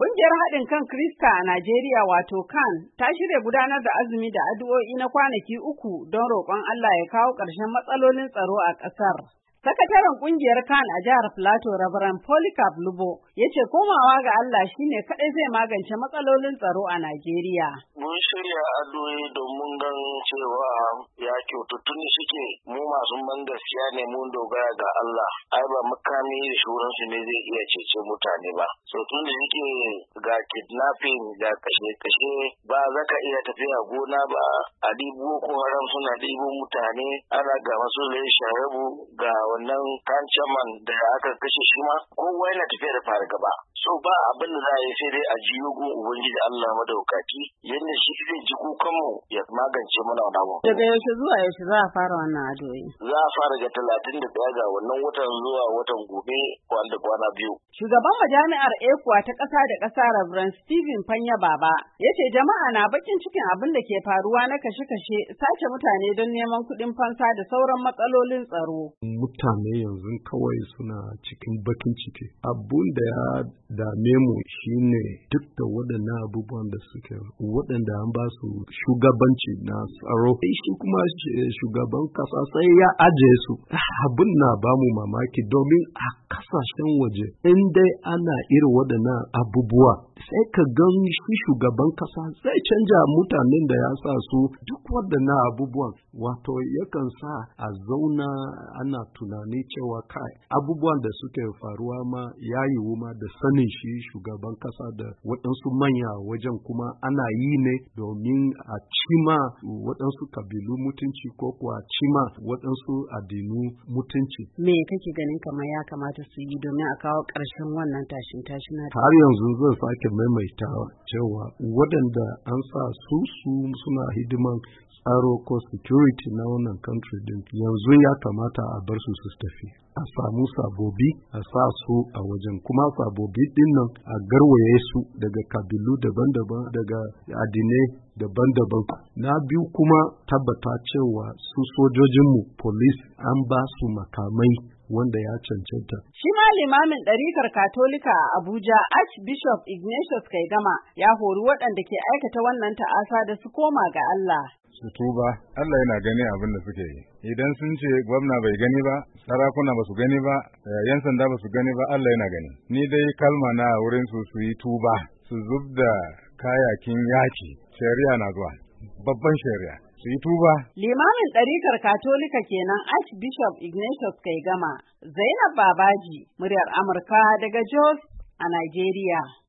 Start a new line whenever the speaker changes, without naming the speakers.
Ƙungiyar haɗin kan Kirista a Najeriya wato CAN ta shirya gudanar da azumi da addu'o'i na kwanaki 3 don roƙon Allah ya kawo ƙarshen matsalolin tsaro a ƙasar. Sakataren ƙungiyar CAN a jihar Plateau, Reverend Polycarp Lubo, ya ce komawa ga Allah shine kaɗai zai magance matsalolin tsaro a Najeriya.
Mun shirya addu'o'i domin gan cewa ya kyautu tun shike mu masu ban gaskiya ne mun dogara ga Allah. Ai ba makami da shuransu ne zai iya cece mutane ba. So tun da shike ga kidnapping ga kashe-kashe ba za ka iya tafiya gona ba, a ɗibo ko haram suna ɗibo mutane, ana ga masu sharabu ga wannan kancaman da aka kashe shi ma kowa yana tafiya da fargaba. So ba abin da za a yi sai dai a jiyo gun Ubangiji Allah madaukaki yadda shi zai ji kukanmu ya magance mana wannan abu.
Daga yaushe zuwa yaushe za a fara wannan addu'o'i?
Za a fara ga 31 ga wannan watan zuwa watan gobe kwana biyu.
Shugaban majami'ar ECWA ta ƙasa da ƙasa Reverend Stephen Fanya Baba ya ce jama'a na bakin cikin abin da ke faruwa na kashe-kashe, sace mutane don neman kuɗin fansa da sauran matsalolin tsaro.
Mutane yanzu kawai suna cikin bakin ciki. Abun da ya dame mu shine duk da waɗannan abubuwan da suke waɗanda an ba su shugabanci na tsaro. Shi kuma shugaban ƙasa sai ya ajiye su. Abun na ba mu mamaki domin a kasashen waje in dai ana irin waɗannan abubuwa sai ka gan shi shugaban kasa zai canja mutanen da ya sa su duk waɗannan abubuwan, wato yakan sa a zauna ana tunani cewa kai abubuwan da suke faruwa ma ya yiwu ma da sanin shi shugaban kasa da waɗansu manya wajen kuma ana yi ne domin a cima waɗansu kabilu mutunci ko kuwa cima waɗansu addinu mutunci.
Me kake ganin kamar ya kamata su yi domin a kawo ƙarshen wannan tashin?
Har yanzu zan sake maimaitawa cewa waɗanda an sa su suna hidiman tsaro ko security na wannan country din yanzu ya kamata a bar su tafi, a samu sabobi a sa su a wajen, kuma sabobi din nan a garwaye su daga kabilu daban-daban daga addinai daban-daban. Na biyu kuma tabbata cewa su sojojinmu police an ba su makamai wanda ya cancanta.
Shi ma limamin ɗarikar Katolika a Abuja, Archbishop Ignatius Kaigama, ya hori waɗanda ke aikata wannan ta'asa da su koma ga Allah.
Su tuba, Allah yana gani abin da suke yi. Idan sun ce gwamna bai gani ba, sarakuna ba su gani ba, yan sanda ba su gani ba, Allah yana gani. Ni dai kalma na wurin su yi tuba, su zub da kayakin yaki. Shari'a na zuwa, babban shari'a. Su yi tuba.
Limamin ɗarikar Katolika kenan Archbishop Ignatius Kaigama. Zainab Babaji, muryar Amurka daga Jos a Najeriya.